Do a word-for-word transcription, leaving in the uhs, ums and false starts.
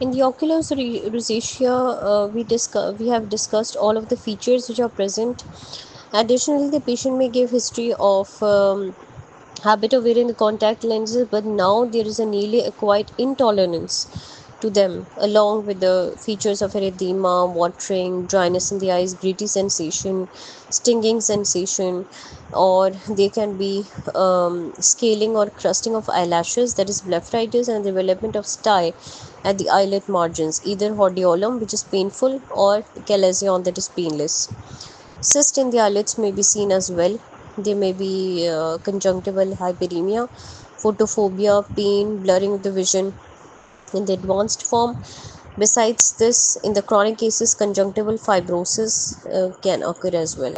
In the ocular ro- rosacea, uh, we discuss we have discussed all of the features which are present. Additionally, the patient may give history of um, habit of wearing the contact lenses, but now there is a nearly acquired intolerance to them, along with the features of erythema, watering, dryness in the eyes, gritty sensation, stinging sensation, or there can be um, scaling or crusting of eyelashes, that is blepharitis, and development of stye at the eyelid margins, either hordeolum, which is painful, or chalazion, that is painless. Cysts in the eyelids may be seen as well. There may be uh, conjunctival hyperemia, photophobia, pain, blurring of the vision in the advanced form. Besides this, in the chronic cases, conjunctival fibrosis uh, can occur as well.